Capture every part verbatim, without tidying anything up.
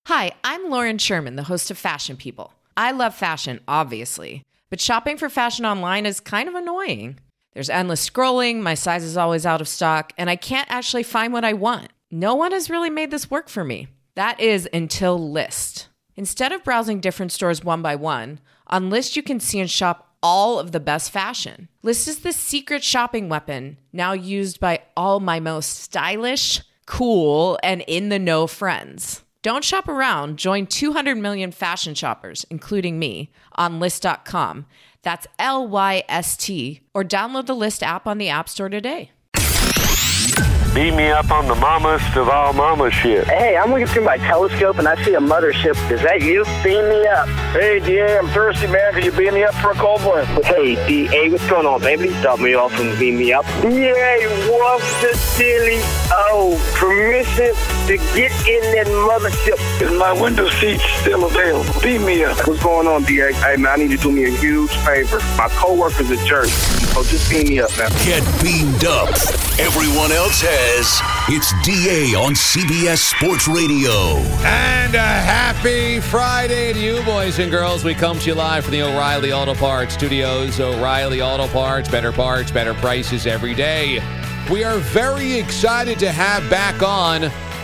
Hi, I'm Lauren Sherman, the host of Fashion People. I love fashion, obviously, but shopping for fashion online is kind of annoying. There's endless scrolling, my size is always out of stock, and I can't actually find what I want. No one has really made this work for me. That is until Lyst. Instead of browsing different stores one by one, on Lyst you can see and shop all of the best fashion. Lyst is the secret shopping weapon, now used by all my most stylish, cool, and in-the-know friends. Don't shop around. Join two hundred million fashion shoppers, including me, on Lyst dot com. That's L Y S T. Or download the Lyst app on the App Store today. Beat me up on the mammoth of all mama shit. Hey, I'm looking through my telescope and I see a mothership. Is that you? Beam me up. Hey, D A, I'm thirsty, man. Could you beam me up for a cold one? Hey, D A, what's going on, baby? Stop me off and beam me up. D A, what's the silly? Oh, permission to get in that mothership. Is my window seat still available? Beam me up. What's going on, D A? Hey, man, I need you to do me a huge favor. My coworker's a jerk. So just beam me up, man. Get beamed up. Everyone else has. It's D A on C B S Sports Radio. And a happy Friday to you, boys and girls. We come to you live from the O'Reilly Auto Parts Studios. O'Reilly Auto Parts, better parts, better prices every day. We are very excited to have back on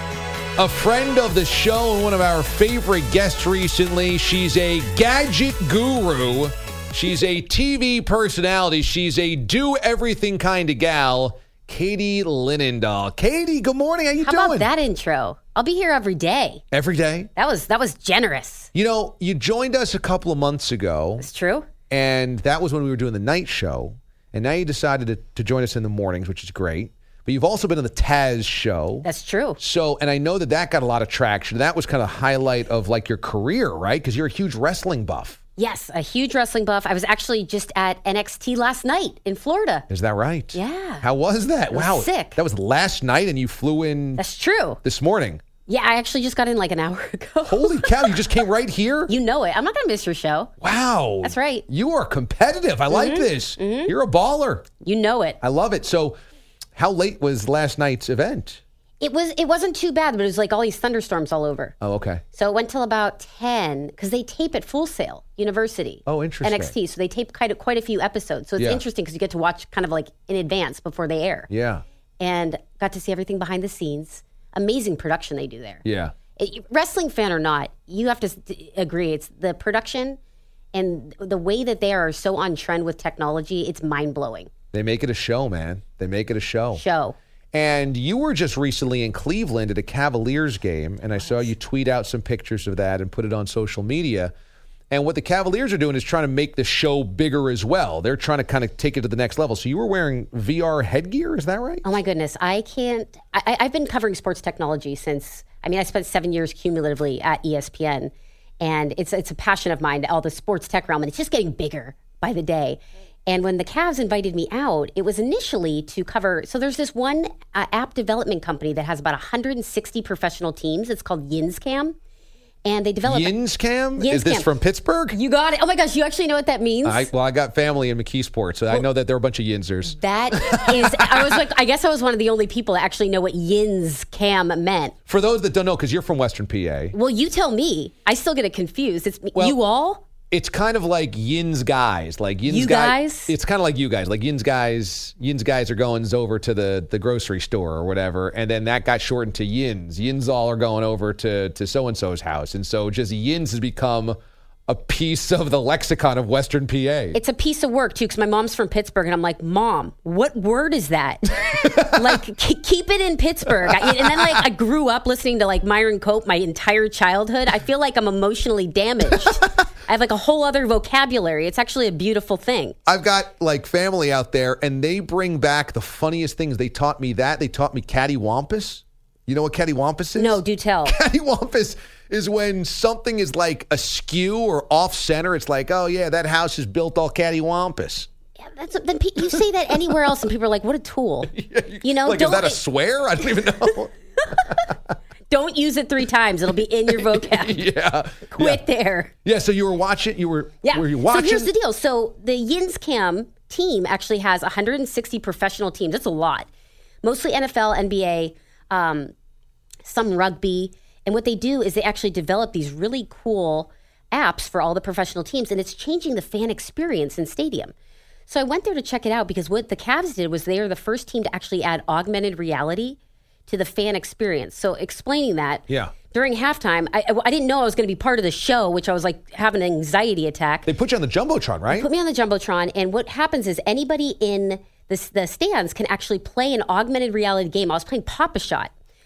a friend of the show and one of our favorite guests recently. She's a gadget guru. She's a T V personality. She's a do-everything kind of gal. Katie Linendoll. Katie, good morning. How you How doing? How about that intro? I'll be here every day. Every day? That was that was generous. You know, you joined us a couple of months ago. It's true. And that was when we were doing the night show. And now you decided to, to join us in the mornings, which is great. But you've also been on the Taz show. That's true. So, and I know that that got a lot of traction. That was kind of the highlight of like your career, right? Because you're a huge wrestling buff. Yes, a huge wrestling buff. I was actually just at N X T last night in Florida. Is that right? Yeah. How was that? It was wow. sick. That was last night and you flew in. That's true. This morning. Yeah, I actually just got in like an hour ago. Holy cow, you just came right here? You know it. I'm not going to miss your show. Wow. That's right. You are competitive. I mm-hmm. like this. Mm-hmm. You're a baller. You know it. I love it. So how late was last night's event? It was. It wasn't too bad, but it was like all these thunderstorms all over. Oh, okay. So it went till about ten because they tape at Full Sail University. Oh, interesting. N X T. So they tape quite a, quite a few episodes. So it's yeah. interesting because you get to watch kind of like in advance before they air. Yeah. And got to see everything behind the scenes. Amazing production they do there. Yeah. It, wrestling fan or not, you have to agree. It's the production and the way that they are so on trend with technology. It's mind blowing. They make it a show, man. They make it a show. Show. And you were just recently in Cleveland at a Cavaliers game, and I saw you tweet out some pictures of that and put it on social media. And what the Cavaliers are doing is trying to make the show bigger as well. They're trying to kind of take it to the next level. So you were wearing V R headgear, is that right? Oh, my goodness. I can't. I, I've been covering sports technology since, I mean, I spent seven years cumulatively at E S P N, and it's it's a passion of mine, all the sports tech realm, and it's just getting bigger by the day. And when the Cavs invited me out, it was initially to cover, so there's this one uh, app development company that has about one hundred sixty professional teams. It's called Yinscam. And they develop... Yinscam? Yinscam. Is this from Pittsburgh? You got it. Oh my gosh, you actually know what that means? I, well, I got family in McKeesport, so well, I know that they're a bunch of Yinsers. That is, I was like, I guess I was one of the only people that actually know what Yinscam meant. For those that don't know, because you're from Western P A. Well, you tell me. I still get it confused. It's well, you all? It's kind of like Yin's guys, like Yin's you guys. guys. It's kind of like you guys, like Yin's guys. Yin's guys are going over to the, the grocery store or whatever, and then that got shortened to Yins. Yins all are going over to to so and so's house, and so just Yins has become a piece of the lexicon of Western P A. It's a piece of work too, because my mom's from Pittsburgh, and I'm like, Mom, what word is that? Like, k- keep it in Pittsburgh. I, and then like I grew up listening to like Myron Cope my entire childhood. I feel like I'm emotionally damaged. I have like a whole other vocabulary. It's actually a beautiful thing. I've got like family out there, and they bring back the funniest things. They taught me that. They taught me cattywampus. You know what cattywampus is? No, do tell. Cattywampus is when something is like askew or off center. It's like, oh yeah, that house is built all cattywampus. Yeah, that's then pe- you say that anywhere else, and people are like, "What a tool!" Yeah, you, you know, like don't, is that a swear? I don't even know. Don't use it three times; it'll be in your vocab. Yeah, quit yeah. there. Yeah. So you were watching. You were. Yeah. Were you watching? So here's the deal. So the Yinscam team actually has one hundred sixty professional teams. That's a lot. Mostly N F L, N B A, um, some rugby. And what they do is they actually develop these really cool apps for all the professional teams, and it's changing the fan experience in stadium. So I went there to check it out because what the Cavs did was they are the first team to actually add augmented reality to the fan experience. So explaining that, yeah. during halftime, I, I didn't know I was going to be part of the show, which I was like having an anxiety attack. They put you on the Jumbotron, right? They put me on the Jumbotron, and what happens is anybody in the, the stands can actually play an augmented reality game. I was playing Pop-A-Shot.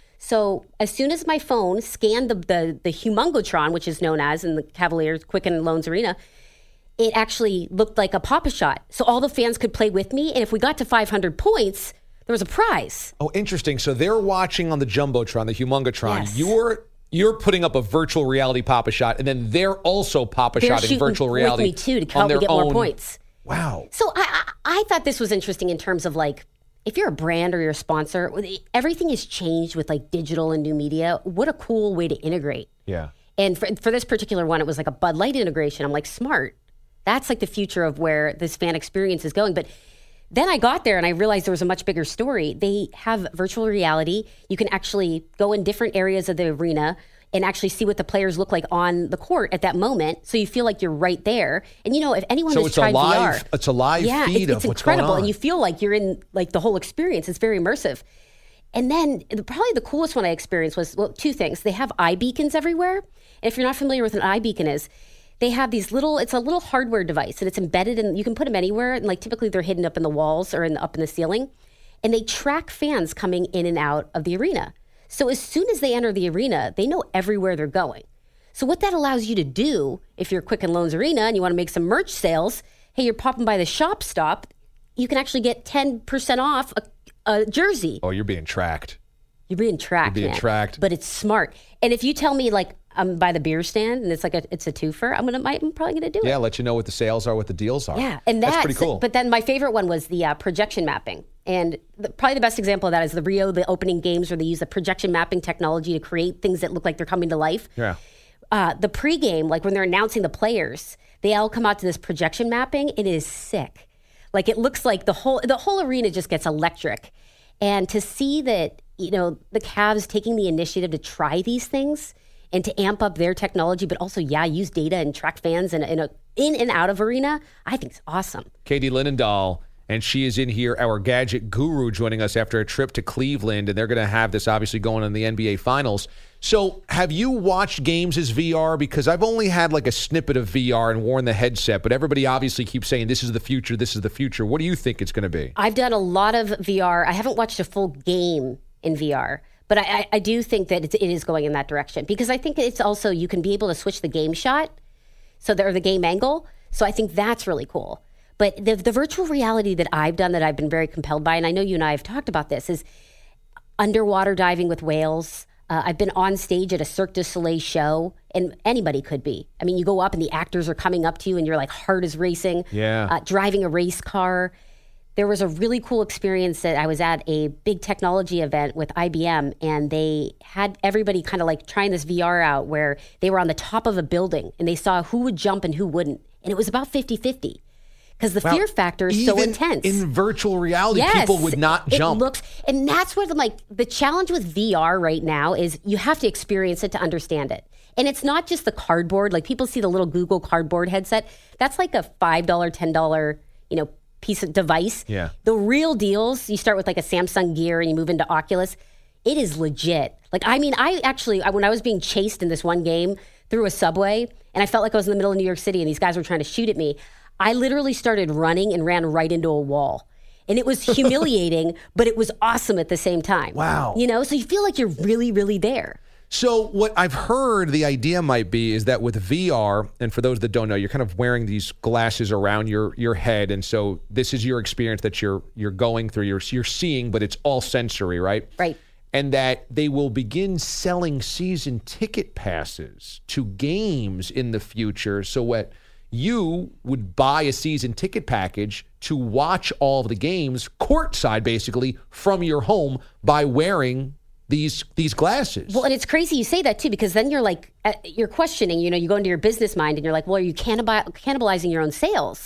So as soon as my phone scanned the, the, the Humongotron, which is known as in the Cavaliers Quicken Loans Arena, it actually looked like a Pop-A-Shot. So all the fans could play with me, and if we got to five hundred points, there was a prize. Oh, interesting. So they're watching on the Jumbotron, the Humongotron. Yes. You're you're putting up a virtual reality Pop-A-Shot, and then they're also Pop-A-Shotting virtual reality with me too to on help their me get own. more points. Wow. So I, I I thought this was interesting in terms of like, if you're a brand or you're a sponsor, everything has changed with like digital and new media. What a cool way to integrate. Yeah. And for, for this particular one, it was like a Bud Light integration. I'm like, smart. That's like the future of where this fan experience is going. But then I got there and I realized there was a much bigger story. They have virtual reality. You can actually go in different areas of the arena and actually see what the players look like on the court at that moment. So you feel like you're right there. And you know, if anyone So has it's a tried live, V R, it's a live yeah, feed it's, of it's what's going incredible, on. and you feel like you're in like the whole experience. It's very immersive. And then the, probably the coolest one I experienced was, well, two things. They have iBeacons everywhere. And if you're not familiar with what an iBeacon is, they have these little, it's a little hardware device, and it's embedded in, you can put them anywhere. And like typically they're hidden up in the walls or in the, up in the ceiling. And they track fans coming in and out of the arena. So as soon as they enter the arena, they know everywhere they're going. So what that allows you to do, if you're Quicken Loans Arena and you want to make some merch sales, hey, you're popping by the shop stop, you can actually get ten percent off a, a jersey. Oh, you're being tracked. You're being tracked, You're being man. tracked. But it's smart. And if you tell me like I'm by the beer stand and it's like a it's a twofer, I'm gonna I'm probably gonna do it. Yeah, let you know what the sales are, what the deals are. Yeah, and that's, that's pretty cool. But then my favorite one was the uh, projection mapping, and the, probably the best example of that is the Rio, the opening games, where they use the projection mapping technology to create things that look like they're coming to life. Yeah. Uh, the pregame, like when they're announcing the players, they all come out to this projection mapping. It is sick. Like it looks like the whole the whole arena just gets electric, and to see that, you know, the Cavs taking the initiative to try these things and to amp up their technology, but also, yeah, use data and track fans in a, in, a, in and out of arena, I think it's awesome. Katie Linendahl, and she is in here, our gadget guru, joining us after a trip to Cleveland, and they're going to have this obviously going in the N B A Finals. So have you watched games as V R? Because I've only had like a snippet of V R and worn the headset, but everybody obviously keeps saying this is the future, this is the future. What do you think it's going to be? I've done a lot of V R. I haven't watched a full game in V R. But I, I, I do think that it's, it is going in that direction, because I think it's also, you can be able to switch the game shot, so there, or the game angle. So I think that's really cool. But the, the virtual reality that I've done that I've been very compelled by, and I know you and I have talked about this, is underwater diving with whales. Uh, I've been on stage at a Cirque du Soleil show, and anybody could be. I mean, you go up and the actors are coming up to you and you're like, heart is racing. Yeah. Uh, driving a race car. There was a really cool experience that I was at a big technology event with I B M, and they had everybody kind of like trying this V R out where they were on the top of a building and they saw who would jump and who wouldn't. And it was about fifty-fifty because the Wow. fear factor is so Even intense. In virtual reality, Yes, people would not it jump. Looks, and that's where the, like the challenge with V R right now is you have to experience it to understand it. And it's not just the cardboard. Like people see the little Google Cardboard headset. That's like a five dollars, ten dollars, you know, piece of device. Yeah. The real deals, you start with like a Samsung Gear and you move into Oculus. It is legit. Like, I mean, I actually, I, when I was being chased in this one game through a subway, and I felt like I was in the middle of New York City and these guys were trying to shoot at me, I literally started running and ran right into a wall. And it was humiliating, but it was awesome at the same time. Wow. You know, so you feel like you're really, really there. So what I've heard the idea might be is that with V R, and for those that don't know, you're kind of wearing these glasses around your your head, and so this is your experience that you're you're going through. You're you're seeing, but it's all sensory, right? Right. And that they will begin selling season ticket passes to games in the future. So what you would buy a season ticket package to watch all of the games courtside, basically from your home by wearing these these glasses. Well, and it's crazy you say that too, because then you're like, uh, you're questioning, you know, you go into your business mind and you're like, well, are you cannibal- cannibalizing your own sales?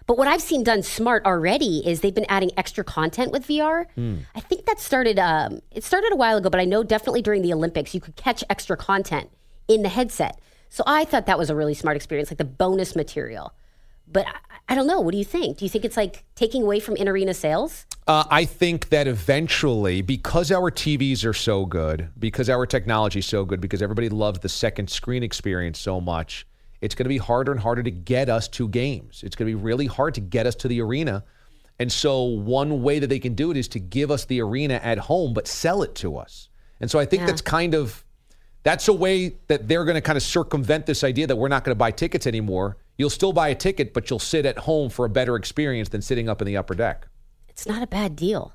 But what I've seen done smart already is they've been adding extra content with V R. Mm. I think that started, um, it started a while ago, but I know definitely during the Olympics, you could catch extra content in the headset. So I thought that was a really smart experience, like the bonus material. But I, I don't know. What do you think? Do you think it's like taking away from in-arena sales? Uh, I think that eventually, because our T Vs are so good, because our technology is so good, because everybody loves the second screen experience so much, it's going to be harder and harder to get us to games. It's going to be really hard to get us to the arena. And so one way that they can do it is to give us the arena at home, but sell it to us. And so I think yeah. that's kind of, that's a way that they're going to kind of circumvent this idea that we're not going to buy tickets anymore. You'll still buy a ticket, but you'll sit at home for a better experience than sitting up in the upper deck. It's not a bad deal.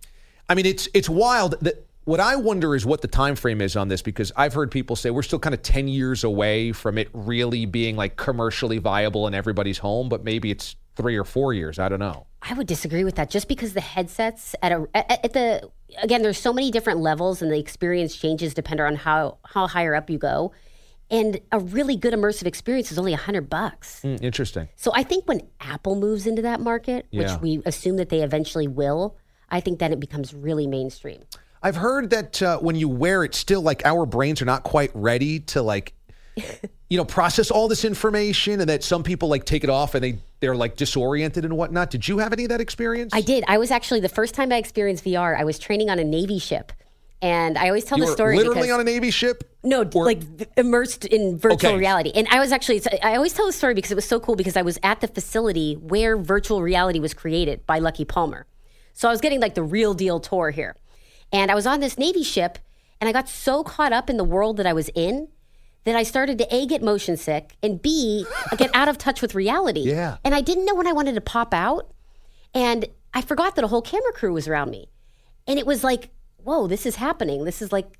I mean, it's it's wild. That what I wonder is what the time frame is on this, because I've heard people say we're still kind of ten years away from it really being like commercially viable in everybody's home, but maybe it's three or four years. I don't know. I would disagree with that, just because the headsets at a at, at the again, there's so many different levels, and the experience changes depending on how how higher up you go. And a really good immersive experience is only a hundred bucks. Mm, interesting. So I think when Apple moves into that market, Yeah. which we assume that they eventually will, I think then it becomes really mainstream. I've heard that uh, when you wear it, still like our brains are not quite ready to like, you know, process all this information, and that some people like take it off and they they're like disoriented and whatnot. Did you have any of that experience? I did. I was actually, the first time I experienced V R, I was training on a Navy ship. And I always tell you the were story literally because, on a Navy ship? No, Or- like immersed in virtual Okay. reality. And I was actually, I always tell the story because it was so cool, because I was at the facility where virtual reality was created by Lucky Palmer. So I was getting like the real deal tour here. And I was on this Navy ship, and I got so caught up in the world that I was in that I started to A, get motion sick, and B, get out of touch with reality. Yeah. And I didn't know when I wanted to pop out. And I forgot that a whole camera crew was around me. And it was like, whoa, this is happening. This is like,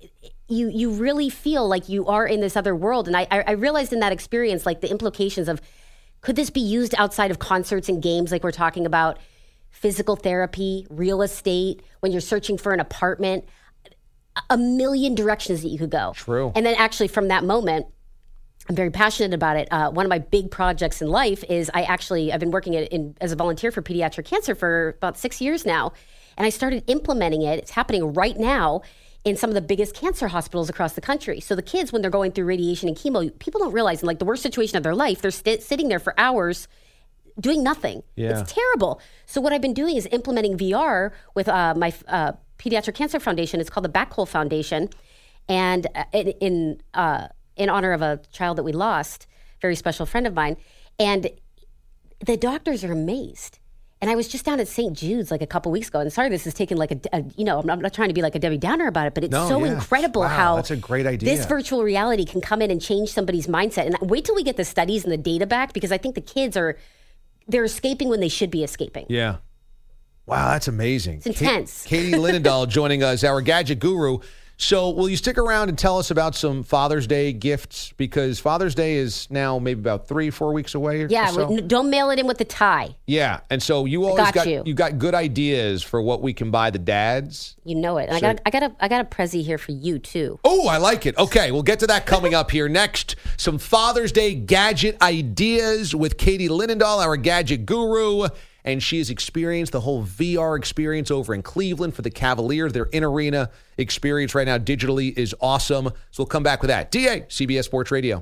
you you really feel like you are in this other world. And I, I realized in that experience, like the implications of, could this be used outside of concerts and games like we're talking about? Physical therapy, real estate, when you're searching for an apartment, a million directions that you could go. True. And then actually from that moment, I'm very passionate about it. Uh, one of my big projects in life is I actually, I've been working in, in, as a volunteer for pediatric cancer for about six years now. And I started implementing it. It's happening right now in some of the biggest cancer hospitals across the country. So the kids, when they're going through radiation and chemo, people don't realize in like the worst situation of their life, they're st- sitting there for hours doing nothing. Yeah. It's terrible. So what I've been doing is implementing V R with uh, my uh, Pediatric Cancer Foundation. It's called the Backhole Foundation. And uh, in in, uh, in honor of a child that we lost, very special friend of mine. And the doctors are amazed. And I was just down at Saint Jude's like a couple weeks ago. And sorry, this is taking like a, a you know, I'm not, I'm not trying to be like a Debbie Downer about it, but it's No, so yeah. incredible Wow, how that's a great idea. this virtual reality can come in and change somebody's mindset. And wait till we get the studies and the data back, because I think the kids are, they're escaping when they should be escaping. Yeah. Wow, that's amazing. It's intense. Ka- Katie Linendahl joining us, our gadget guru. So will you stick around and tell us about some Father's Day gifts? Because Father's Day is now maybe about three, four weeks away or Yeah, so. we- don't mail it in with the tie. Yeah, and so you always got got, you. you got good ideas for what we can buy the dads. You know it. And So- I got I got a I got a Prezi here for you too. Oh, I like it. Okay, we'll get to that coming up here next. Some Father's Day gadget ideas with Katie Linendahl, our gadget guru. And she has experienced the whole V R experience over in Cleveland for the Cavaliers. Their in-arena experience right now digitally is awesome. So we'll come back with that. D A, C B S Sports Radio.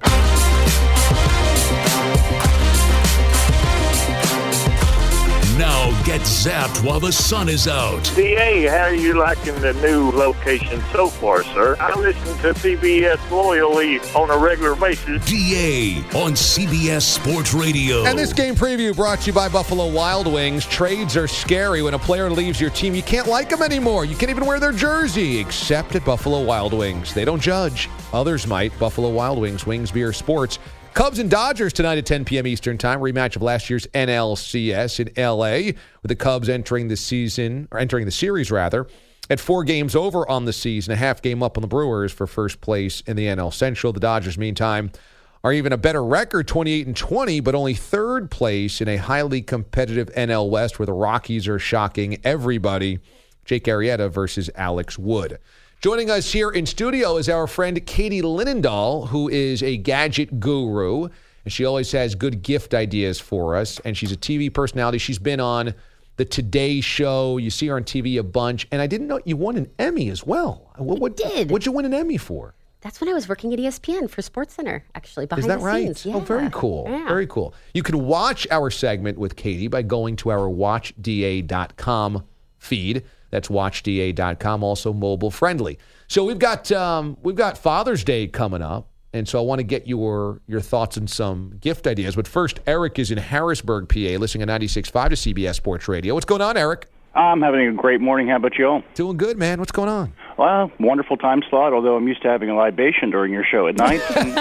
Now get zapped while the sun is out. D A, how are you liking the new location so far, sir? I listen to C B S loyally on a regular basis. D A on C B S Sports Radio. And this game preview brought to you by Buffalo Wild Wings. Trades are scary. When a player leaves your team, you can't like them anymore. You can't even wear their jersey, except at Buffalo Wild Wings. They don't judge. Others might. Buffalo Wild Wings, Wings Beer Sports. Cubs and Dodgers tonight at ten p.m. Eastern Time. Rematch of last year's N L C S in L A, with the Cubs entering the season, or entering the series rather, at four games over on the season, a half game up on the Brewers for first place in the N L Central. The Dodgers, meantime, are even a better record, twenty-eight and twenty, but only third place in a highly competitive N L West, where the Rockies are shocking everybody. Jake Arrieta versus Alex Wood. Joining us here in studio is our friend Katie Linendahl, who is a gadget guru. And she always has good gift ideas for us. And she's a T V personality. She's been on the Today Show. You see her on T V a bunch. And I didn't know you won an Emmy as well. What, what did. What'd you win an Emmy for? That's when I was working at E S P N for SportsCenter, actually, behind Is that the right? scenes. Yeah. Oh, very cool. Yeah. Very cool. You can watch our segment with Katie by going to our watch d a dot com feed. That's watch d a dot com, also mobile friendly. So we've got um, we've got Father's Day coming up, and so I want to get your your thoughts and some gift ideas. But first, Eric is in Harrisburg, P A, listening at ninety-six point five to C B S Sports Radio. What's going on, Eric? I'm having a great morning. How about you all? Doing good, man. What's going on? Well, wonderful time slot, although I'm used to having a libation during your show at night.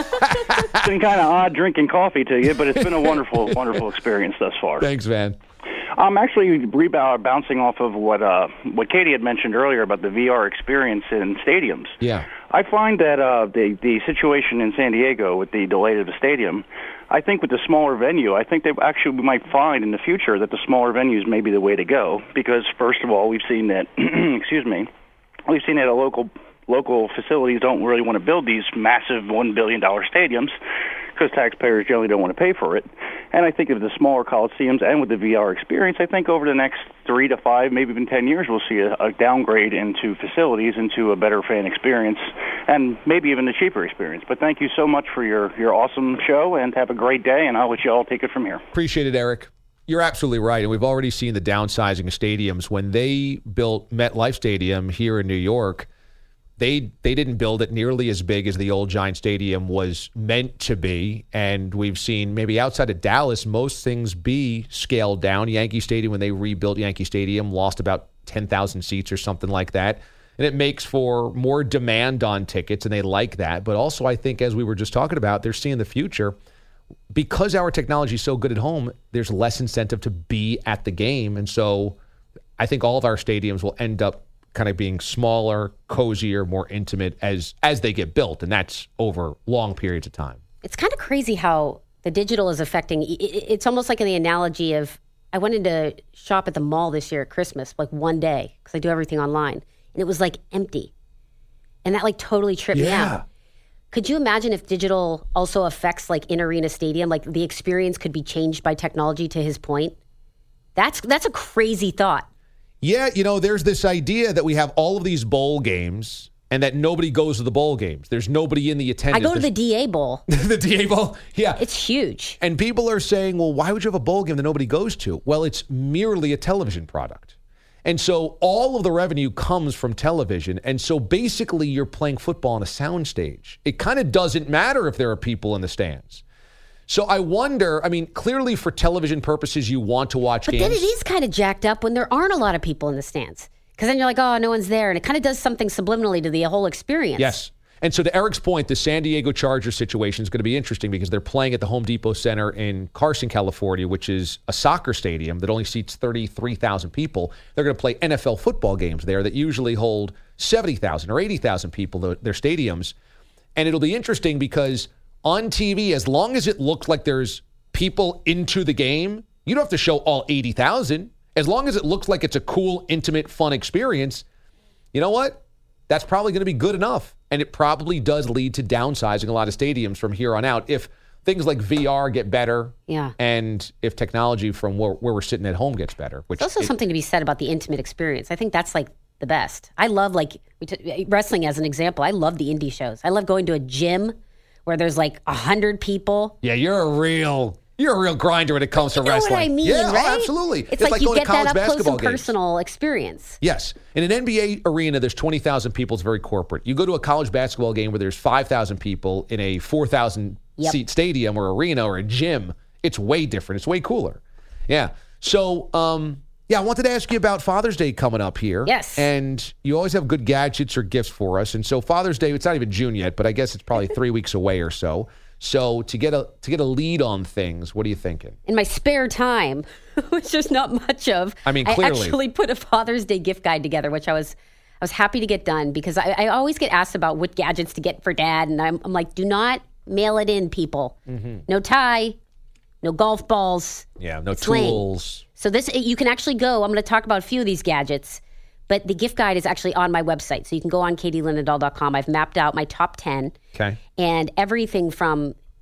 It's been kind of odd drinking coffee to you, but it's been a wonderful, wonderful experience thus far. Thanks, man. I'm actually rebound, bouncing off of what uh, what Katie had mentioned earlier about the V R experience in stadiums. Yeah. I find that uh, the the situation in San Diego with the delay of the stadium, I think with the smaller venue, I think they actually we might find in the future that the smaller venues may be the way to go because, first of all, we've seen that, excuse me, we've seen that a local local facilities don't really want to build these massive one billion dollars stadiums because taxpayers generally don't want to pay for it. And I think of the smaller coliseums and with the V R experience, I think over the next three to five, maybe even ten years, we'll see a, a downgrade into facilities, into a better fan experience, and maybe even a cheaper experience. But thank you so much for your, your awesome show, and have a great day, and I'll let you all take it from here. Appreciate it, Eric. You're absolutely right, and we've already seen the downsizing of stadiums. When they built MetLife Stadium here in New York, They they didn't build it nearly as big as the old Giant Stadium was meant to be, and we've seen maybe outside of Dallas, most things be scaled down. Yankee Stadium, when they rebuilt Yankee Stadium, lost about ten thousand seats or something like that, and it makes for more demand on tickets, and they like that. But also, I think, as we were just talking about, they're seeing the future. Because our technology is so good at home, there's less incentive to be at the game, and so I think all of our stadiums will end up kind of being smaller, cozier, more intimate as as they get built, and that's over long periods of time. It's kind of crazy how the digital is affecting. It's almost like in the analogy of I wanted to shop at the mall this year at Christmas, like one day, because I do everything online, and it was like empty, and that like totally tripped me Yeah. out. Could you imagine if digital also affects like in arena stadium, like the experience could be changed by technology? To his point, that's that's a crazy thought. Yeah, you know, there's this idea that we have all of these bowl games and that nobody goes to the bowl games. There's nobody in the attendance. I go to There's, the D A Bowl. the D A Bowl, yeah. It's huge. And people are saying, well, why would you have a bowl game that nobody goes to? Well, it's merely a television product. And so all of the revenue comes from television. And so basically you're playing football on a soundstage. It kind of doesn't matter if there are people in the stands. So I wonder, I mean, clearly for television purposes, you want to watch but games. But then it is kind of jacked up when there aren't a lot of people in the stands. Because then you're like, oh, no one's there. And it kind of does something subliminally to the whole experience. Yes. And so to Eric's point, the San Diego Chargers situation is going to be interesting because they're playing at the Home Depot Center in Carson, California, which is a soccer stadium that only seats thirty-three thousand people. They're going to play N F L football games there that usually hold seventy thousand or eighty thousand people, their stadiums. And it'll be interesting because on T V, as long as it looks like there's people into the game, you don't have to show all eighty thousand. As long as it looks like it's a cool, intimate, fun experience, you know what? That's probably going to be good enough. And it probably does lead to downsizing a lot of stadiums from here on out if things like V R get better, yeah, and if technology from where, where we're sitting at home gets better. Which There's also it, something to be said about the intimate experience. I think that's like the best. I love like we t- wrestling as an example. I love the indie shows. I love going to a gym where there's like a hundred people. Yeah, you're a real you're a real grinder when it comes you to know wrestling. what I mean, yeah, right? Oh, absolutely. It's, it's like, like you going get to college that up close basketball and games. personal experience. Yes. In an N B A arena, there's twenty thousand people. It's very corporate. You go to a college basketball game where there's five thousand people in a four thousand Yep. seat stadium or arena or a gym. It's way different. It's way cooler. Yeah. So, um, yeah, I wanted to ask you about Father's Day coming up here. Yes. And you always have good gadgets or gifts for us. And so Father's Day, it's not even June yet, but I guess it's probably three weeks away or so. So to get a to get a lead on things, what are you thinking? In my spare time, which there's not much of, I mean, clearly. I actually put a Father's Day gift guide together, which I was I was happy to get done because I, I always get asked about what gadgets to get for Dad, and I'm, I'm like, do not mail it in, people. Mm-hmm. No tie, no golf balls. Yeah, no sling. tools. So this you can actually go. I'm going to talk about a few of these gadgets, but the gift guide is actually on my website, so you can go on katie linendahl dot com. I've mapped out my top ten. Okay. And everything from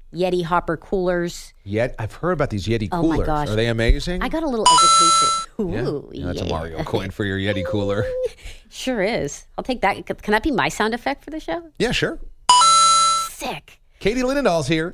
Yeti hopper coolers. Yet I've heard about these Yeti Oh my coolers. gosh. Are they amazing? I got a little education. yeah. Ooh, Yeah, that's yeah. a Mario coin for your Yeti cooler. Sure is. I'll take that. Can that be my sound effect for the show? Yeah, sure. Sick. Katie Linendahl's here.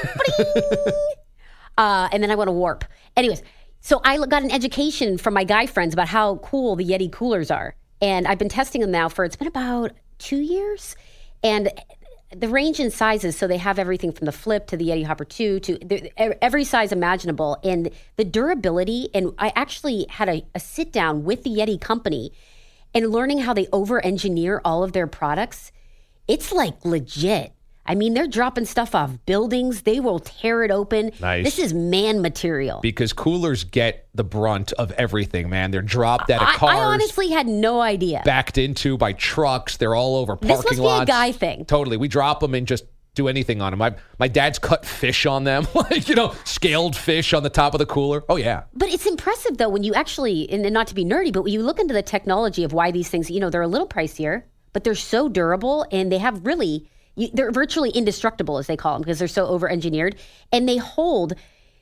uh, and then I want to warp. Anyways, so I got an education from my guy friends about how cool the Yeti coolers are. And I've been testing them now for, it's been about two years. And the range in sizes, so they have everything from the Flip to the Yeti Hopper two to the, every size imaginable. And the durability, and I actually had a, a sit down with the Yeti company and learning how they over-engineer all of their products. It's like legit. I mean, they're dropping stuff off buildings. They will tear it open. Nice. This is man material. Because coolers get the brunt of everything, man. They're dropped out of I, cars. I honestly had no idea. Backed into by trucks. They're all over parking This must lots. be a guy thing. Totally. We drop them and just do anything on them. My, my dad's cut fish on them. Like, you know, scaled fish on the top of the cooler. Oh, yeah. But it's impressive, though, when you actually, and not to be nerdy, but when you look into the technology of why these things, you know, they're a little pricier, but they're so durable and they have really... You, they're virtually indestructible, as they call them, because they're so over-engineered. And they hold...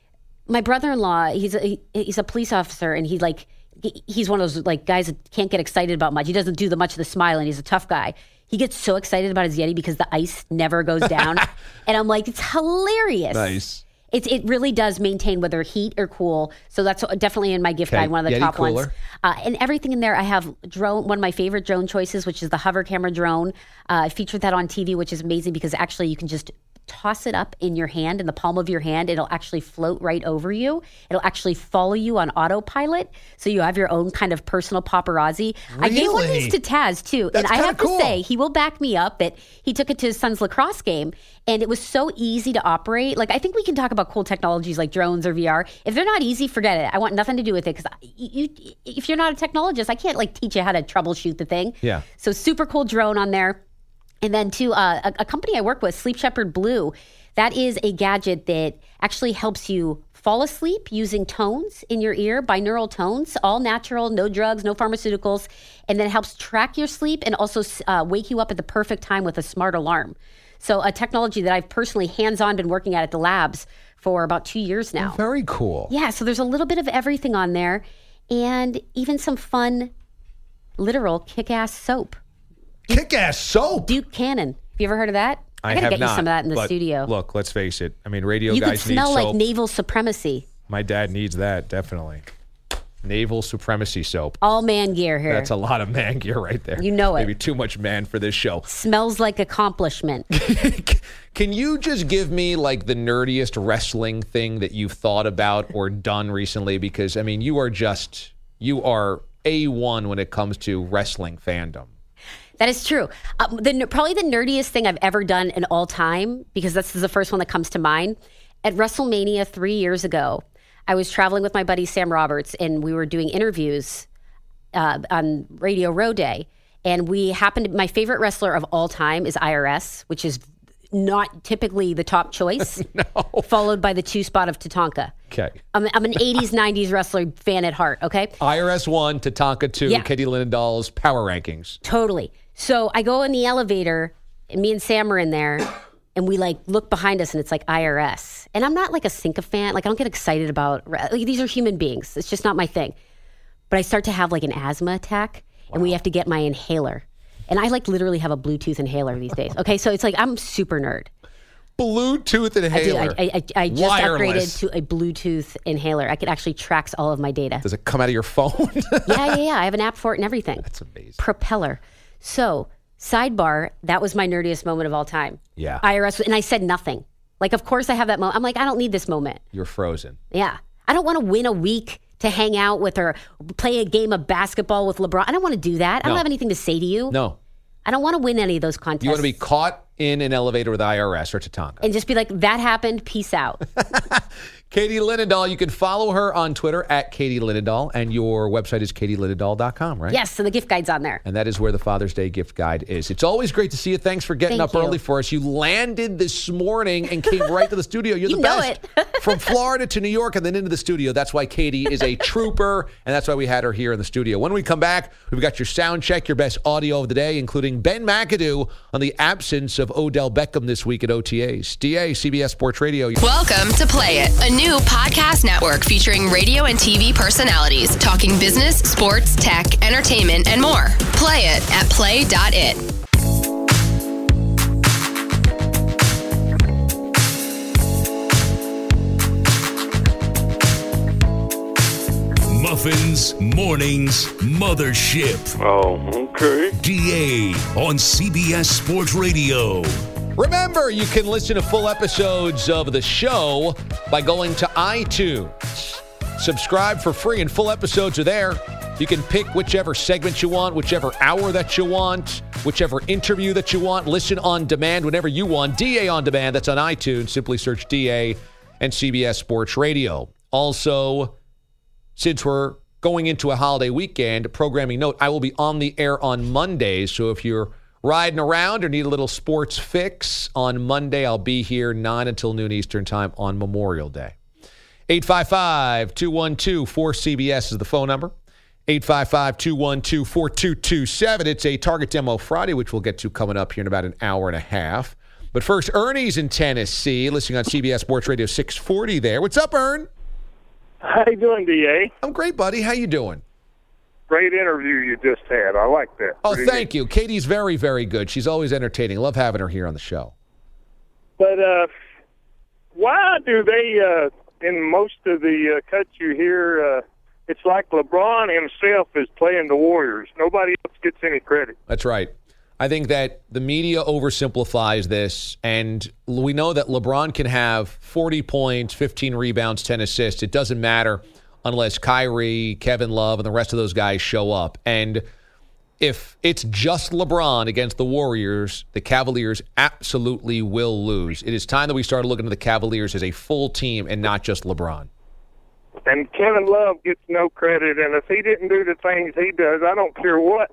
My brother-in-law, he's a, he, he's a police officer, and he like he, he's one of those like guys that can't get excited about much. He doesn't do the much of the smiling. He's a tough guy. He gets so excited about his Yeti because the ice never goes down. And I'm like, it's hilarious. Nice. It, it really does maintain whether heat or cool. So that's definitely in my gift Okay, guide, one of the Yeti top cooler. ones. Uh, and everything in there, I have drone. One of my favorite drone choices, which is the hover camera drone. Uh, I featured that on T V, which is amazing because actually you can just toss it up in your hand, in the palm of your hand. It'll actually float right over you. It'll actually follow you on autopilot. So you have your own kind of personal paparazzi. I gave one of Really? these to Taz too. That's and I kinda have cool. to say, he will back me up that he took it to his son's lacrosse game and it was so easy to operate. Like, I think we can talk about cool technologies like drones or V R. If they're not easy, forget it. I want nothing to do with it because you, you, if you're not a technologist, I can't like teach you how to troubleshoot the thing. Yeah. So super cool drone on there. And then to uh, a, a company I work with, Sleep Shepherd Blue, that is a gadget that actually helps you fall asleep using tones in your ear, binaural tones, all natural, no drugs, no pharmaceuticals, and then it helps track your sleep and also uh, wake you up at the perfect time with a smart alarm. So a technology that I've personally hands-on been working at at the labs for about two years now. Very cool. Yeah, so there's a little bit of everything on there and even some fun, literal kick-ass soap. Kick-ass soap. Duke Cannon. Have you ever heard of that? I gotta have get not, you some of that in the but studio. Look, let's face it. I mean, radio You could guys need smell like soap. naval supremacy. My dad needs that, definitely. Naval supremacy soap. All man gear here. That's a lot of man gear right there. You know it. Maybe too much man for this show. Smells like accomplishment. Can you just give me like the nerdiest wrestling thing that you've thought about or done recently? Because, I mean, you are just, you are A one when it comes to wrestling fandom. That is true. Um, the probably the nerdiest thing I've ever done in all time, because this is the first one that comes to mind. At WrestleMania three years ago, I was traveling with my buddy Sam Roberts, and we were doing interviews uh, on Radio Row Day. And we happened to, my favorite wrestler of all time is I R S, which is not typically the top choice, No. followed by the two spot of Tatanka. Okay. I'm, I'm an eighties, nineties wrestler fan at heart, okay? I R S one, Tatanka two, Yeah. Katie Linendahl's power rankings. Totally. So I go in the elevator, and me and Sam are in there, and we like look behind us, and it's like I R S. And I'm not like a sycophant. Like I don't get excited about like these are human beings. It's just not my thing. But I start to have like an asthma attack, and we have to get my inhaler. And I like literally have a Bluetooth inhaler these days. Okay, so it's like I'm super nerd. Bluetooth I, do, inhaler. I, I, I just Wireless. upgraded to a Bluetooth inhaler. I could actually tracks all of my data. Does it come out of your phone? yeah, yeah, yeah. I have an app for it and everything. That's amazing. Propeller. So, sidebar, that was my nerdiest moment of all time. Yeah. I R S, and I said nothing. Like, of course I have that moment. I'm like, I don't need this moment. You're frozen. Yeah. I don't want to win a week to hang out with or play a game of basketball with LeBron. I don't want to do that. I No. don't have anything to say to you. No. I don't want to win any of those contests. You want to be caught in an elevator with I R S or Tatanka. and just be like, that happened. Peace out. Katie Linendahl, you can follow her on Twitter at Katie Linendahl, and your website is katie linendahl dot com, right? Yes, so the gift guide's on there. And that is where the Father's Day gift guide is. It's always great to see you. Thanks for getting Thank up you. early for us. You landed this morning and came right to the studio. You're You the know best. it. From Florida to New York and then into the studio. That's why Katie is a trooper, and that's why we had her here in the studio. When we come back, we've got your sound check, your best audio of the day, including Ben McAdoo on the absence of of Odell Beckham this week at O T As. D A, C B S Sports Radio. Welcome to Play It, a new podcast network featuring radio and T V personalities talking business, sports, tech, entertainment, and more. Play it at play dot it. Muffins Mornings Mothership. Oh, okay. D A on C B S Sports Radio. Remember, you can listen to full episodes of the show by going to iTunes. Subscribe for free, and full episodes are there. You can pick whichever segment you want, whichever hour that you want, whichever interview that you want. Listen on demand whenever you want. D A On Demand, that's on iTunes. Simply search D A and C B S Sports Radio. Also, since we're going into a holiday weekend, programming note, I will be on the air on Mondays. So if you're riding around or need a little sports fix on Monday, I'll be here nine until noon Eastern time on Memorial Day. eight five five, two one two, four C B S is the phone number. eight five five, two one two, four two two seven. It's a Target Demo Friday, which we'll get to coming up here in about an hour and a half. But first, Ernie's in Tennessee, listening on C B S Sports Radio six forty there. What's up, Ern? How you doing, D A? I'm great, buddy. How you doing? Great interview you just had. I like that. Oh, Pretty thank good. you. Katie's very, very good. She's always entertaining. Love having her here on the show. But uh, why do they, uh, in most of the uh, cuts you hear, uh, it's like LeBron himself is playing the Warriors. Nobody else gets any credit. That's right. I think that the media oversimplifies this, and we know that LeBron can have forty points, fifteen rebounds, ten assists. It doesn't matter unless Kyrie, Kevin Love, and the rest of those guys show up. And if it's just LeBron against the Warriors, the Cavaliers absolutely will lose. It is time that we start looking at the Cavaliers as a full team and not just LeBron. And Kevin Love gets no credit, and if he didn't do the things he does, I don't care what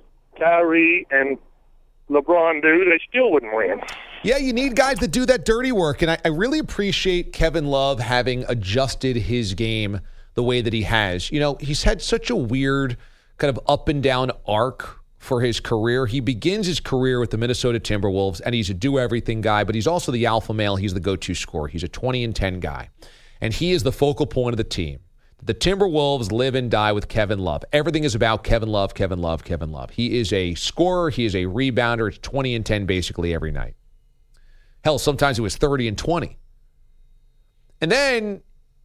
Kyrie and LeBron do, they still wouldn't win. Yeah, you need guys that do that dirty work, and I, I really appreciate Kevin Love having adjusted his game the way that he has. You know, he's had such a weird kind of up and down arc for his career. He begins his career with the Minnesota Timberwolves, and he's a do-everything guy, but he's also the alpha male. He's the go-to scorer. He's a twenty and ten guy, and he is the focal point of the team. The Timberwolves live and die with Kevin Love. Everything is about Kevin Love, Kevin Love, Kevin Love. He is a scorer. He is a rebounder. It's twenty and ten basically every night. Hell, sometimes it was thirty and twenty. And then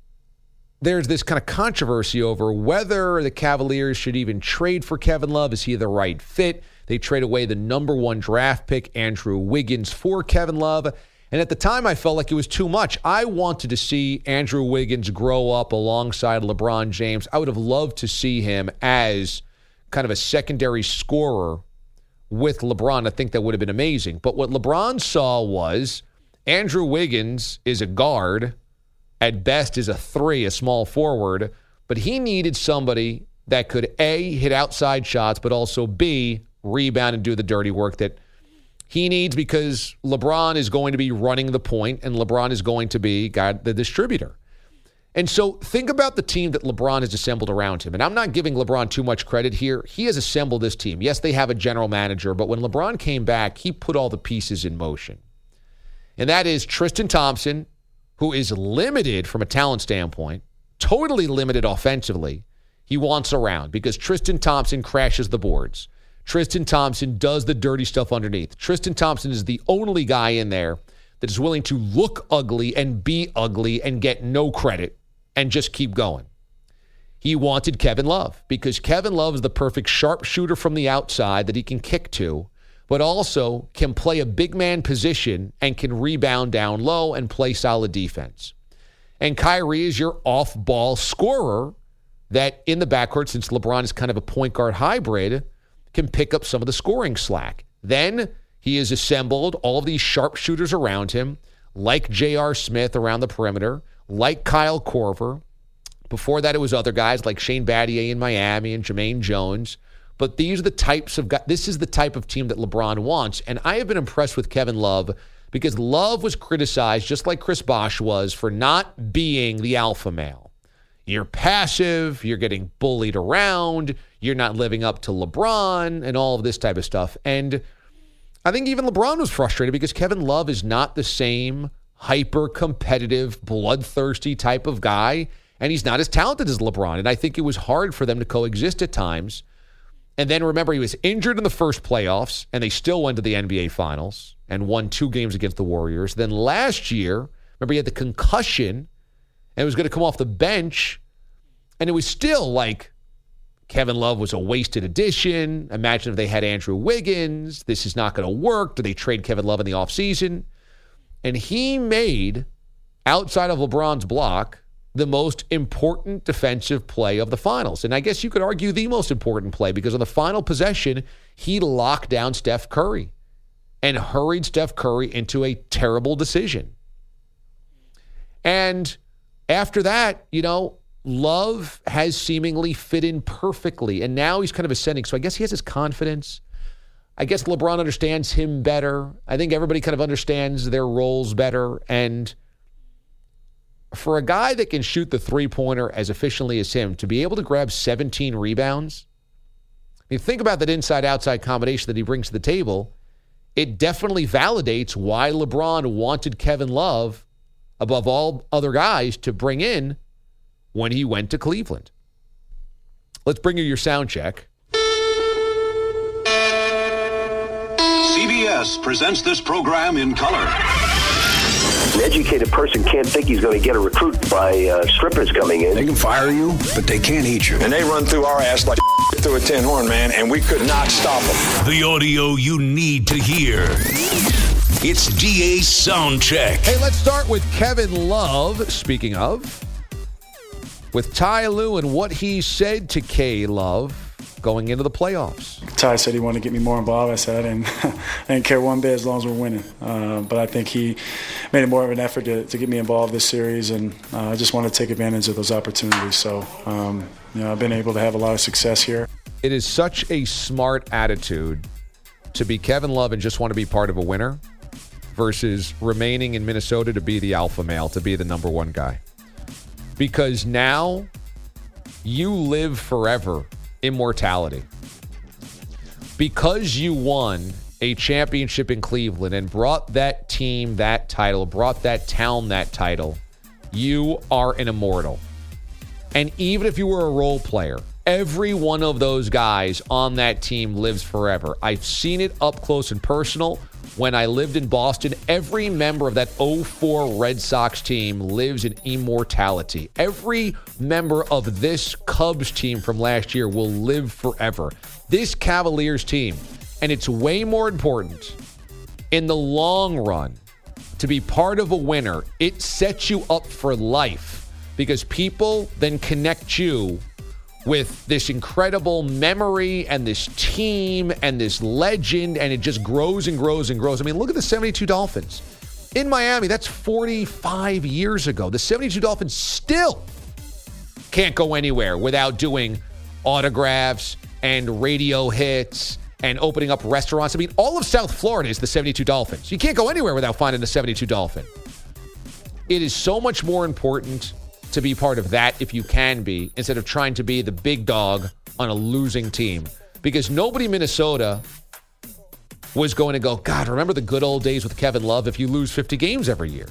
there's this kind of controversy over whether the Cavaliers should even trade for Kevin Love. Is he the right fit? They trade away the number one draft pick, Andrew Wiggins, for Kevin Love. And at the time, I felt like it was too much. I wanted to see Andrew Wiggins grow up alongside LeBron James. I would have loved to see him as kind of a secondary scorer with LeBron. I think that would have been amazing. But what LeBron saw was Andrew Wiggins is a guard, at best is a three, a small forward, but he needed somebody that could, A, hit outside shots, but also, B, rebound and do the dirty work that he needs, because LeBron is going to be running the point and LeBron is going to be God, the distributor. And so think about the team that LeBron has assembled around him. And I'm not giving LeBron too much credit here. He has assembled this team. Yes, they have a general manager, but when LeBron came back, he put all the pieces in motion. And that is Tristan Thompson, who is limited from a talent standpoint, totally limited offensively. He wants around because Tristan Thompson crashes the boards. Tristan Thompson does the dirty stuff underneath. Tristan Thompson is the only guy in there that is willing to look ugly and be ugly and get no credit and just keep going. He wanted Kevin Love because Kevin Love is the perfect sharpshooter from the outside that he can kick to, but also can play a big man position and can rebound down low and play solid defense. And Kyrie is your off-ball scorer that in the backcourt, since LeBron is kind of a point guard hybrid, can pick up some of the scoring slack. Then he has assembled all of these sharpshooters around him, like J R. Smith around the perimeter, like Kyle Korver. Before that, it was other guys like Shane Battier in Miami and Jermaine Jones. But these are the types of guys. This is the type of team that LeBron wants. And I have been impressed with Kevin Love because Love was criticized, just like Chris Bosh was, for not being the alpha male. You're passive, you're getting bullied around, you're not living up to LeBron and all of this type of stuff. And I think even LeBron was frustrated because Kevin Love is not the same hyper-competitive, bloodthirsty type of guy, and he's not as talented as LeBron. And I think it was hard for them to coexist at times. And then remember, he was injured in the first playoffs, and they still went to the N B A Finals and won two games against the Warriors. Then last year, remember, he had the concussion and was going to come off the bench, and it was still like Kevin Love was a wasted addition. Imagine if they had Andrew Wiggins. This is not going to work. Do they trade Kevin Love in the offseason? And he made, outside of LeBron's block, the most important defensive play of the finals. And I guess you could argue the most important play because on the final possession, he locked down Steph Curry and hurried Steph Curry into a terrible decision. And after that, you know, Love has seemingly fit in perfectly, and now he's kind of ascending. So I guess he has his confidence. I guess LeBron understands him better. I think everybody kind of understands their roles better. And for a guy that can shoot the three-pointer as efficiently as him, to be able to grab seventeen rebounds, I mean, think about that inside-outside combination that he brings to the table. It definitely validates why LeBron wanted Kevin Love above all other guys to bring in when he went to Cleveland. Let's bring you your sound check. C B S presents this program in color. An educated person can't think he's going to get a recruit by uh, strippers coming in. They can fire you, but they can't eat you. And they run through our ass like through a tin horn, man, and we could not stop them. The audio you need to hear. It's D A's Sound Check. Hey, let's start with Kevin Love, speaking of, with Ty Lue and what he said to K. Love going into the playoffs. Ty said he wanted to get me more involved. I said I didn't, I didn't care one bit as long as we're winning. Uh, but I think he made it more of an effort to, to get me involved this series, and uh, I just want to take advantage of those opportunities. So, um, you know, I've been able to have a lot of success here. It is such a smart attitude to be Kevin Love and just want to be part of a winner versus remaining in Minnesota to be the alpha male, to be the number one guy. Because now you live forever immortality. Because you won a championship in Cleveland and brought that team that title, brought that town that title, you are an immortal. And even if you were a role player, every one of those guys on that team lives forever. I've seen it up close and personal. When I lived in Boston, every member of that oh four Red Sox team lives in immortality. Every member of this Cubs team from last year will live forever. This Cavaliers team, and it's way more important in the long run to be part of a winner. It sets you up for life because people then connect you with this incredible memory and this team and this legend, and it just grows and grows and grows. I mean, look at the seventy-two Dolphins. In Miami, that's forty-five years ago. The seventy-two Dolphins still can't go anywhere without doing autographs and radio hits and opening up restaurants. I mean, all of South Florida is the seventy-two Dolphins. You can't go anywhere without finding the seventy-two Dolphin. It is so much more important to be part of that if you can be, instead of trying to be the big dog on a losing team. Because nobody in Minnesota was going to go, God, remember the good old days with Kevin Love if you lose fifty games every year.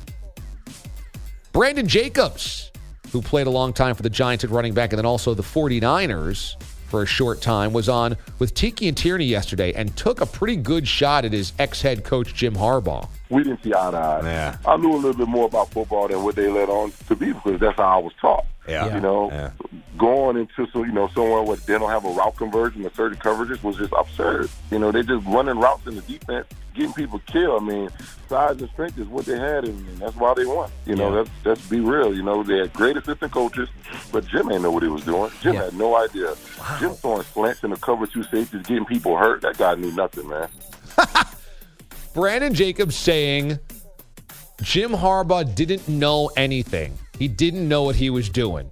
Brandon Jacobs, who played a long time for the Giants at running back and then also the forty-niners for a short time, was on with Tiki and Tierney yesterday and took a pretty good shot at his ex-head coach, Jim Harbaugh. We didn't see eye to eye. Yeah. I knew a little bit more about football than what they let on to be because that's how I was taught. Yeah. You know, yeah. going into so you know somewhere where they don't have a route conversion or certain coverages was just absurd. You know, they just running routes in the defense, getting people killed. I mean, size and strength is what they had, and that's why they won. You know, yeah. that's that's be real. You know, they had great assistant coaches, but Jim ain't know what he was doing. Jim yeah. had no idea. Wow. Jim throwing slants in the cover two safeties, getting people hurt. That guy knew nothing, man. Brandon Jacobs saying Jim Harbaugh didn't know anything. He didn't know what he was doing.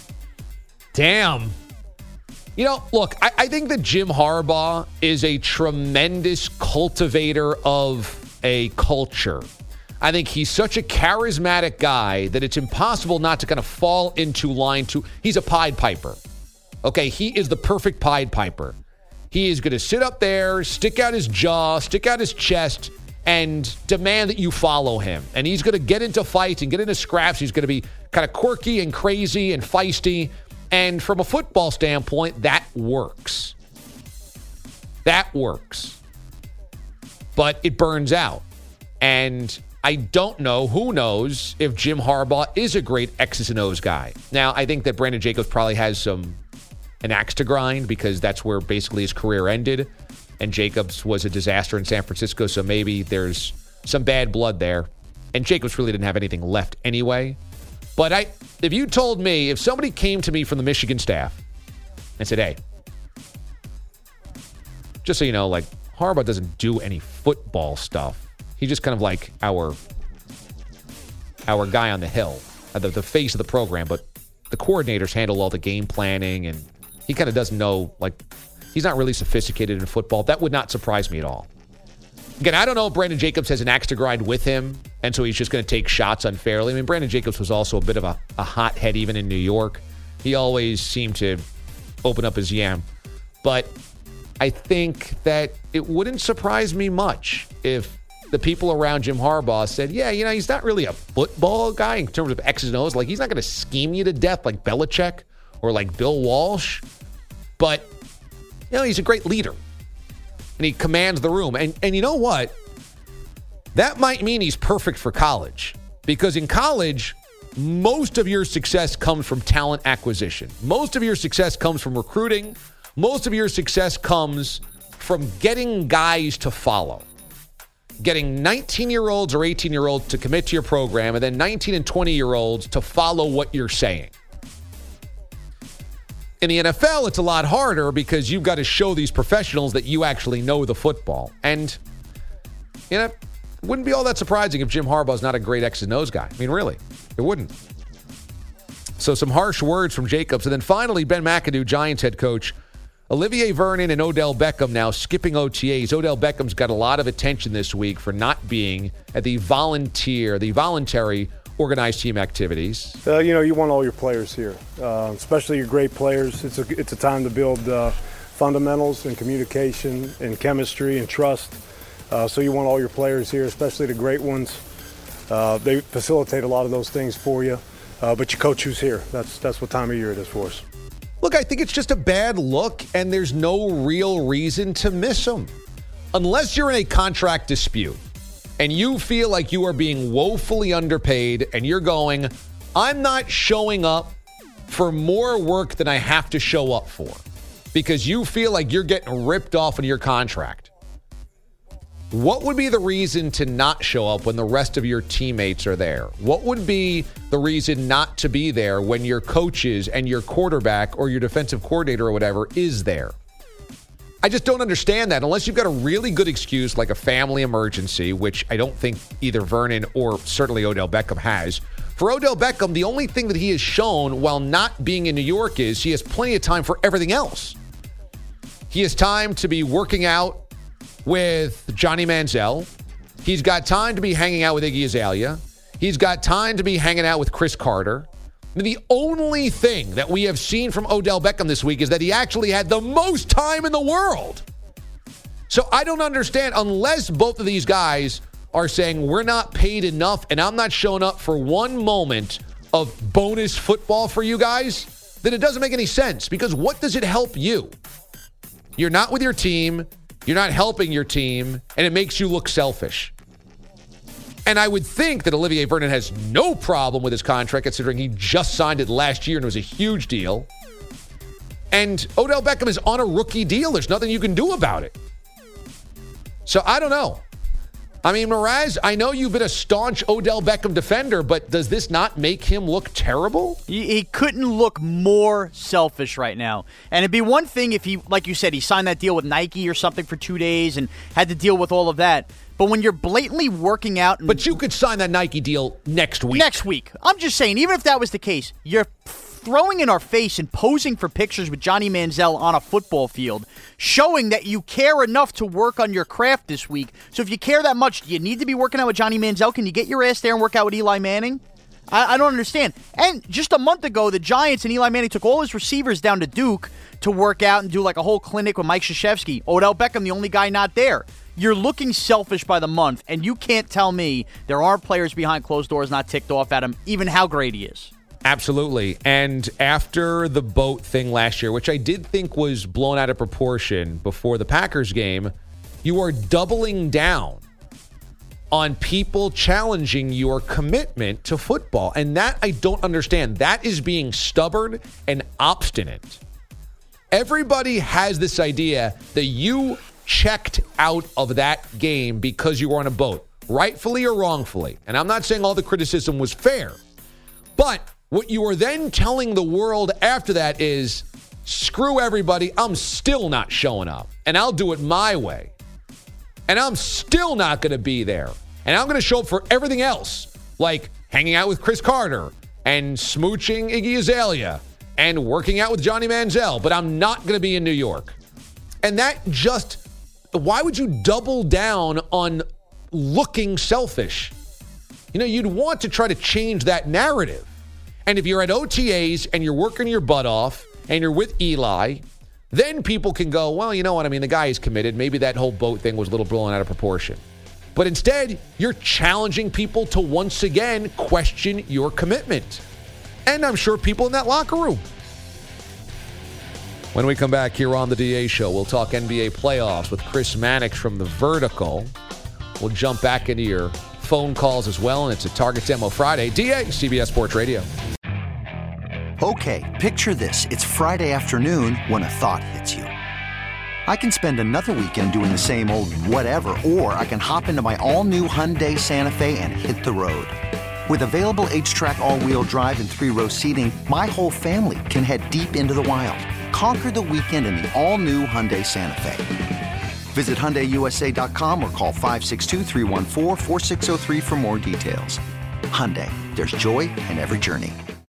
Damn. You know, look, I, I think that Jim Harbaugh is a tremendous cultivator of a culture. I think he's such a charismatic guy that it's impossible not to kind of fall into line to. He's a Pied Piper. Okay, he is the perfect Pied Piper. He is going to sit up there, stick out his jaw, stick out his chest, and demand that you follow him. And he's going to get into fights and get into scraps. He's going to be kind of quirky and crazy and feisty. And from a football standpoint, that works. That works. But it burns out. And I don't know, who knows, if Jim Harbaugh is a great X's and O's guy. Now, I think that Brandon Jacobs probably has some an axe to grind because that's where basically his career ended. And Jacobs was a disaster in San Francisco, so maybe there's some bad blood there. And Jacobs really didn't have anything left anyway. But I, if you told me, if somebody came to me from the Michigan staff and said, hey, just so you know, like, Harbaugh doesn't do any football stuff. He's just kind of like our our guy on the hill, the, the face of the program. But the coordinators handle all the game planning, and he kind of doesn't know, like, he's not really sophisticated in football. That would not surprise me at all. Again, I don't know if Brandon Jacobs has an axe to grind with him, and so he's just going to take shots unfairly. I mean, Brandon Jacobs was also a bit of a, a hothead even in New York. He always seemed to open up his yam. But I think that it wouldn't surprise me much if the people around Jim Harbaugh said, yeah, you know, he's not really a football guy in terms of X's and O's. Like, he's not going to scheme you to death like Belichick or like Bill Walsh. But, you know, he's a great leader. And he commands the room. And, and you know what? That might mean he's perfect for college. Because in college, most of your success comes from talent acquisition. Most of your success comes from recruiting. Most of your success comes from getting guys to follow. Getting nineteen-year-olds or eighteen-year-olds to commit to your program, and then nineteen and twenty-year-olds to follow what you're saying. In the N F L, it's a lot harder because you've got to show these professionals that you actually know the football. And, you know, it wouldn't be all that surprising if Jim Harbaugh's not a great X's and O's guy. I mean, really, it wouldn't. So some harsh words from Jacobs. And then finally, Ben McAdoo, Giants head coach, Olivier Vernon and Odell Beckham now skipping O T As. Odell Beckham's got a lot of attention this week for not being at the volunteer, the voluntary organized team activities. Uh, you know, you want all your players here, uh, especially your great players. It's a, it's a time to build uh, fundamentals and communication and chemistry and trust. Uh, so you want all your players here, especially the great ones. Uh, they facilitate a lot of those things for you, uh, but you coach who's here. That's, that's what time of year it is for us. Look, I think it's just a bad look, and there's no real reason to miss them. Unless you're in a contract dispute and you feel like you are being woefully underpaid and you're going, I'm not showing up for more work than I have to show up for because you feel like you're getting ripped off in your contract. What would be the reason to not show up when the rest of your teammates are there? What would be the reason not to be there when your coaches and your quarterback or your defensive coordinator or whatever is there? I just don't understand that unless you've got a really good excuse like a family emergency, which I don't think either Vernon or certainly Odell Beckham has. For Odell Beckham, the only thing that he has shown while not being in New York is he has plenty of time for everything else. He has time to be working out with Johnny Manziel. He's got time to be hanging out with Iggy Azalea. He's got time to be hanging out with Chris Carter. I mean, the only thing that we have seen from Odell Beckham this week is that he actually had the most time in the world. So I don't understand, unless both of these guys are saying we're not paid enough and I'm not showing up for one moment of bonus football for you guys, then it doesn't make any sense. Because what does it help you? You're not with your team. You're not helping your team, and it makes you look selfish. And I would think that Olivier Vernon has no problem with his contract, considering he just signed it last year and it was a huge deal. And Odell Beckham is on a rookie deal. There's nothing you can do about it. So I don't know. I mean, Mraz, I know you've been a staunch Odell Beckham defender, but does this not make him look terrible? He, he couldn't look more selfish right now. And it'd be one thing if he, like you said, he signed that deal with Nike or something for two days and had to deal with all of that. But when you're blatantly working out... And, but you could sign that Nike deal next week. Next week. I'm just saying, even if that was the case, you're throwing in our face and posing for pictures with Johnny Manziel on a football field, showing that you care enough to work on your craft this week. So if you care that much, do you need to be working out with Johnny Manziel? Can you get your ass there and work out with Eli Manning? I, I don't understand. And just a month ago, the Giants and Eli Manning took all his receivers down to Duke to work out and do like a whole clinic with Mike Krzyzewski. Odell Beckham, the only guy not there. You're looking selfish by the month, and you can't tell me there aren't players behind closed doors not ticked off at him, even how great he is. Absolutely. And after the boat thing last year, which I did think was blown out of proportion before the Packers game, you are doubling down on people challenging your commitment to football. And that I don't understand. That is being stubborn and obstinate. Everybody has this idea that you checked out of that game because you were on a boat, rightfully or wrongfully. And I'm not saying all the criticism was fair, but what you are then telling the world after that is, screw everybody, I'm still not showing up, and I'll do it my way. And I'm still not going to be there. And I'm going to show up for everything else, like hanging out with Chris Carter and smooching Iggy Azalea and working out with Johnny Manziel, but I'm not going to be in New York. And that just, why would you double down on looking selfish? You know, you'd want to try to change that narrative. And if you're at O T As and you're working your butt off and you're with Eli, then people can go, well, you know what I mean? The guy is committed. Maybe that whole boat thing was a little blown out of proportion. But instead, you're challenging people to once again question your commitment. And I'm sure people in that locker room. When we come back here on the D A Show, we'll talk N B A playoffs with Chris Mannix from The Vertical. We'll jump back into your phone calls as well, and it's a Target Demo Friday. D A, C B S Sports Radio. Okay, picture this. It's Friday afternoon when a thought hits you. I can spend another weekend doing the same old whatever, or I can hop into my all-new Hyundai Santa Fe and hit the road. With available H-Track all-wheel drive and three-row seating, my whole family can head deep into the wild. Conquer the weekend in the all-new Hyundai Santa Fe. Visit Hyundai U S A dot com or call five six two, three one four, four six zero three for more details. Hyundai, there's joy in every journey.